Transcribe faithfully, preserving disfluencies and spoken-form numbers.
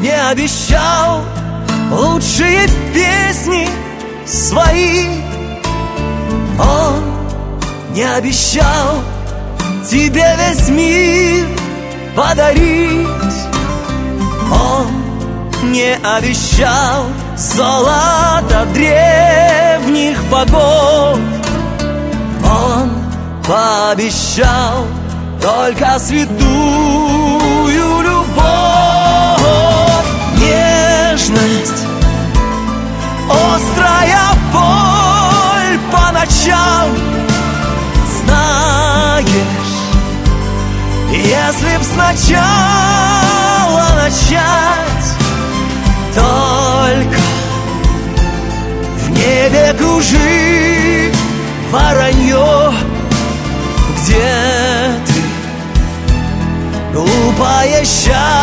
не обещал лучшие песни свои. Он не обещал тебе весь мир подарить. Он не обещал золото древних богов. Он пообещал только святую любовь. Нежность, острая боль по ночам. Знаешь, если б сначала начать, только в небе кружит воронье. Где ты, глупое счастье?